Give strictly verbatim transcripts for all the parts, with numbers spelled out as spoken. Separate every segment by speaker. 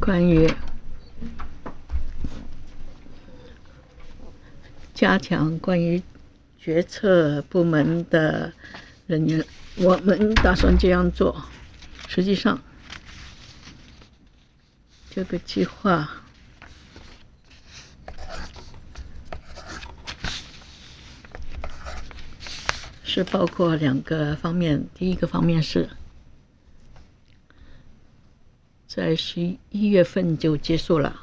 Speaker 1: 关于加强关于决策部门的人员，我们打算这样做。实际上，这个计划是包括两个方面。第一个方面是在十一月份就结束了，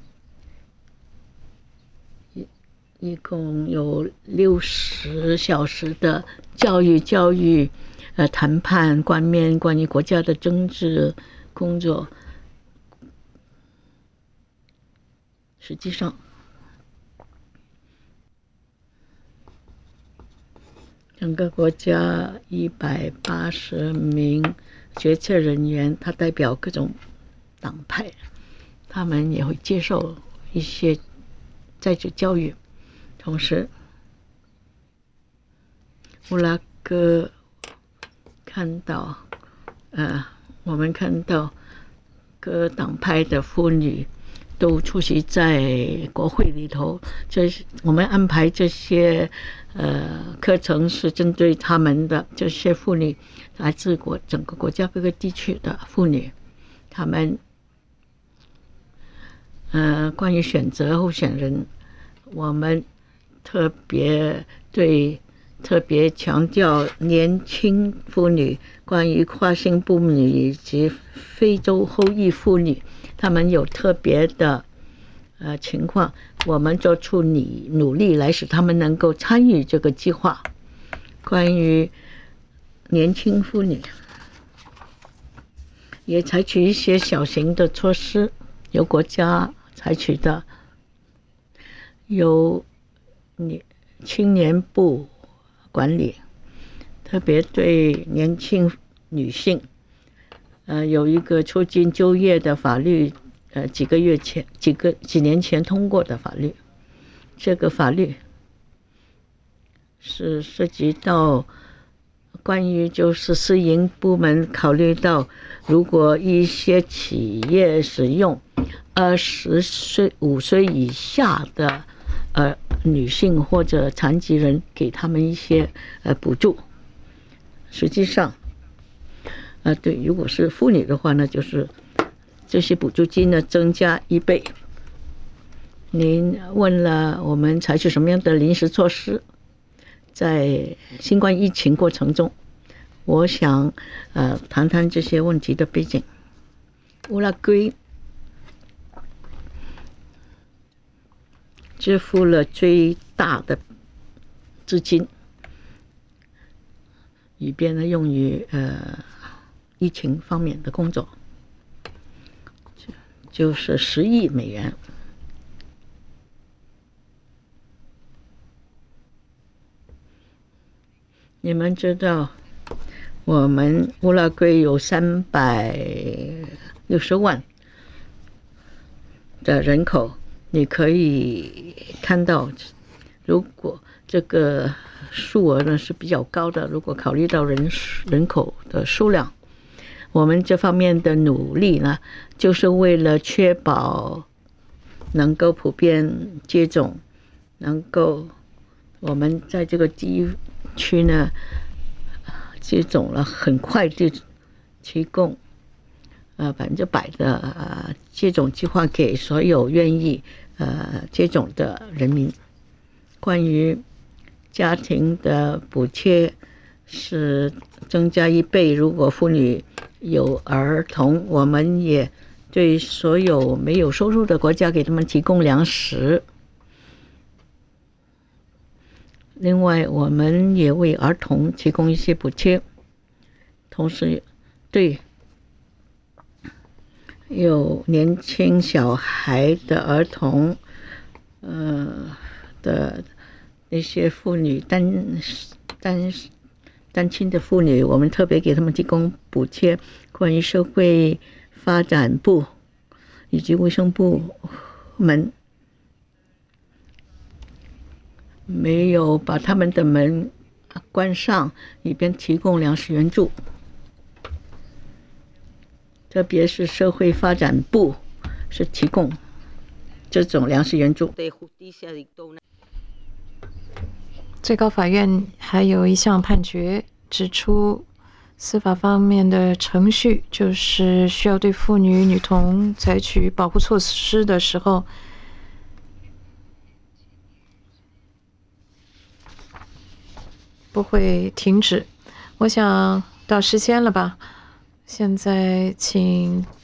Speaker 1: 一一共有六十小时的教育教育呃谈判观面，关于国家的政治工作。实际上，整个国家一百八十名决策人员，他代表各种党派，他们也会接受一些在职教育。同时，乌拉圭看到，呃，我们看到各党派的妇女都出席在国会里头。这我们安排这些呃课程是针对他们的这些妇女，来自国整个国家各个地区的妇女，他们呃关于选择候选人，我们特别对特别强调年轻妇女，关于跨性妇女以及非洲后裔妇女，他们有特别的呃情况，我们做出你努力来使他们能够参与这个计划。关于年轻妇女，也采取一些小型的措施，由国家采取的，由你青年部管理，特别对年轻女性，呃，有一个促进就业的法律，呃，几个月前、几个几年前通过的法律。这个法律是涉及到关于就是私营部门考虑到，如果一些企业使用二十岁五岁以下的呃女性或者残疾人，给他们一些呃补助。实际上，呃对，如果是妇女的话呢，就是这些补助金呢增加一倍。您问了我们采取什么样的临时措施，在新冠疫情过程中，我想呃谈谈这些问题的背景。乌拉圭支付了最大的资金，以便呢用于呃疫情方面的工作，就是十亿美元。你们知道，我们乌拉圭有三百六十万的人口，你可以看到，如果这个数额呢是比较高的，如果考虑到人人口的数量，我们这方面的努力呢，就是为了确保能够普遍接种，能够我们在这个地区呢接种了，很快就提供呃百分之百的呃接种计划给所有愿意呃接种的人民。关于家庭的补贴是增加一倍，如果妇女有儿童，我们也对所有没有收入的国家给他们提供粮食。另外，我们也为儿童提供一些补贴，同时对有年轻小孩的儿童，呃的那些妇女单单单亲的妇女，我们特别给他们提供补贴。关于社会发展部以及卫生部门没有把他们的门关上，以便提供粮食援助。特别是社会发展部是提供这种粮食援助。
Speaker 2: 最高法院还有一项判决指出，司法方面的程序就是需要对妇女、女童采取保护措施的时候，不会停止。我想到时间了吧，现在请